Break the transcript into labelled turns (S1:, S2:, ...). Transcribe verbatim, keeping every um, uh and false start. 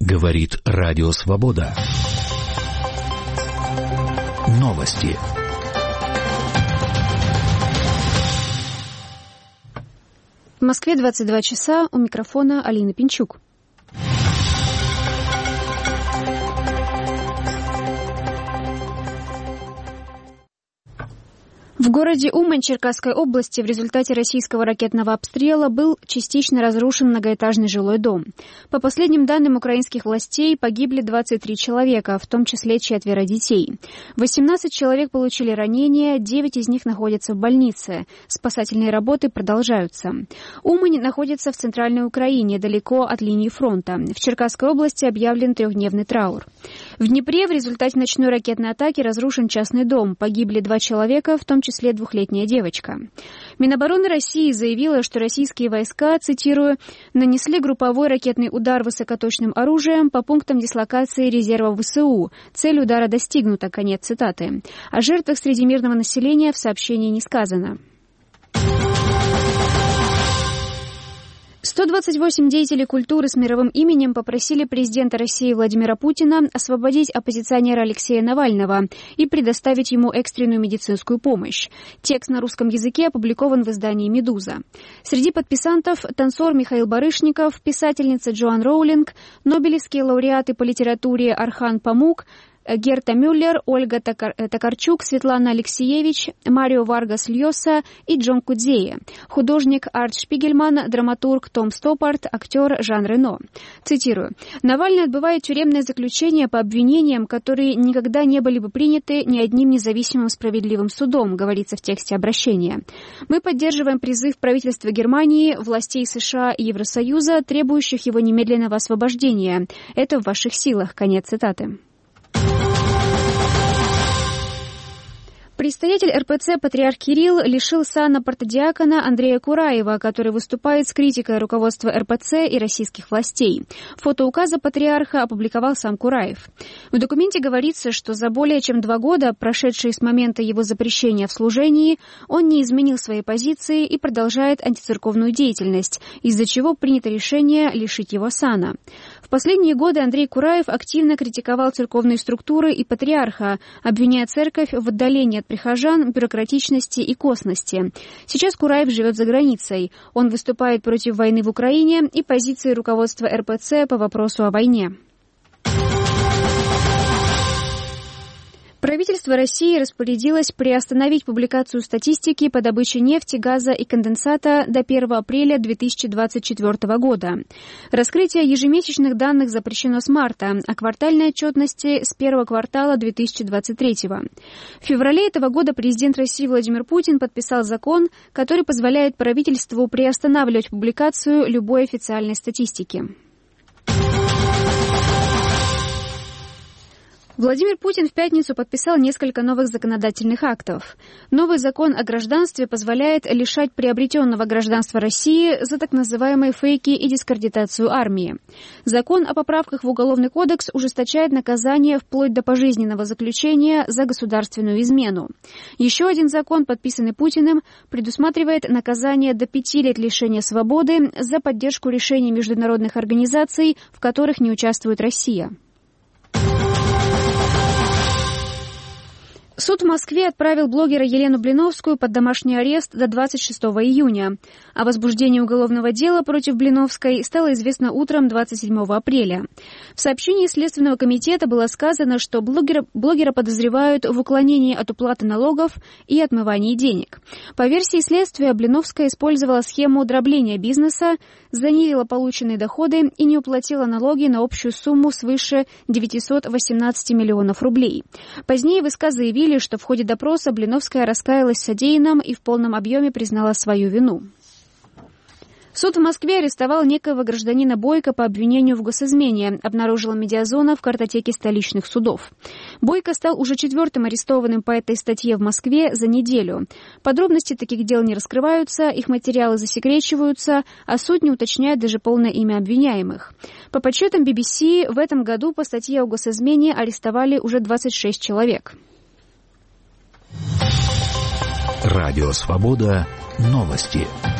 S1: Говорит Радио Свобода. Новости.
S2: В Москве двадцать два часа, у микрофона Алина Пинчук. В городе Умань Черкасской области в результате российского ракетного обстрела был частично разрушен многоэтажный жилой дом. По последним данным украинских властей, погибли двадцать три человека, в том числе четверо детей. восемнадцать человек получили ранения, девять из них находятся в больнице. Спасательные работы продолжаются. Умань находится в центральной Украине, далеко от линии фронта. В Черкасской области объявлен трехдневный траур. В Днепре в результате ночной ракетной атаки разрушен частный дом. Погибли два человека, в том числе двухлетняя девочка. Минобороны России заявила, что российские войска, цитирую, «нанесли групповой ракетный удар высокоточным оружием по пунктам дислокации резервов ВСУ. Цель удара достигнута», конец цитаты. О жертвах среди мирного населения в сообщении не сказано. сто двадцать восемь деятелей культуры с мировым именем попросили президента России Владимира Путина освободить оппозиционера Алексея Навального и предоставить ему экстренную медицинскую помощь. Текст на русском языке опубликован в издании «Медуза». Среди подписантов танцор Михаил Барышников, писательница Джоан Роулинг, нобелевские лауреаты по литературе Орхан Памук, Герта Мюллер, Ольга Токар... Токарчук, Светлана Алексеевич, Марио Варгас Льоса и Джон Кудзея, художник Арт Шпигельман, драматург Том Стоппарт, актер Жан Рено. Цитирую. «Навальный отбывает тюремное заключение по обвинениям, которые никогда не были бы приняты ни одним независимым справедливым судом», говорится в тексте обращения. «Мы поддерживаем призыв правительства Германии, властей США и Евросоюза, требующих его немедленного освобождения. Это в ваших силах», конец цитаты. Предстоятель эр пэ цэ «Патриарх Кирилл» лишил сана протодиакона Андрея Кураева, который выступает с критикой руководства эр пэ цэ и российских властей. Фото указа патриарха опубликовал сам Кураев. В документе говорится, что за более чем два года, прошедшие с момента его запрещения в служении, он не изменил своей позиции и продолжает антицерковную деятельность, из-за чего принято решение лишить его сана. В последние годы Андрей Кураев активно критиковал церковные структуры и патриарха, обвиняя церковь в отдалении от прихожан, бюрократичности и косности. Сейчас Кураев живет за границей. Он выступает против войны в Украине и позиции руководства эр пэ цэ по вопросу о войне. Правительство России распорядилось приостановить публикацию статистики по добыче нефти, газа и конденсата до первого апреля две тысячи двадцать четвёртого года. Раскрытие ежемесячных данных запрещено с марта, а квартальной отчетности с первого квартала две тысячи двадцать третьего. В феврале этого года президент России Владимир Путин подписал закон, который позволяет правительству приостанавливать публикацию любой официальной статистики. Владимир Путин в пятницу подписал несколько новых законодательных актов. Новый закон о гражданстве позволяет лишать приобретенного гражданства России за так называемые фейки и дискредитацию армии. Закон о поправках в Уголовный кодекс ужесточает наказание вплоть до пожизненного заключения за государственную измену. Еще один закон, подписанный Путиным, предусматривает наказание до пяти лет лишения свободы за поддержку решений международных организаций, в которых не участвует Россия. Суд в Москве отправил блогера Елену Блиновскую под домашний арест до двадцать шестого июня. О возбуждении уголовного дела против Блиновской стало известно утром двадцать седьмого апреля. В сообщении Следственного комитета было сказано, что блогера, блогера подозревают в уклонении от уплаты налогов и отмывании денег. По версии следствия, Блиновская использовала схему дробления бизнеса, занизила полученные доходы и не уплатила налоги на общую сумму свыше девятьсот восемнадцать миллионов рублей. Позднее в СК заявили, что в ходе допроса Блиновская раскаялась в содеянном и в полном объеме признала свою вину. Суд в Москве арестовал некоего гражданина Бойко по обвинению в госизмене, обнаружила Медиазона в картотеке столичных судов. Бойко стал уже четвертым арестованным по этой статье в Москве за неделю. Подробности таких дел не раскрываются, их материалы засекречиваются, а суд не уточняет даже полное имя обвиняемых. По подсчетам би би си, в этом году по статье о госизмене арестовали уже двадцать шесть человек.
S1: Радио Свобода. Новости.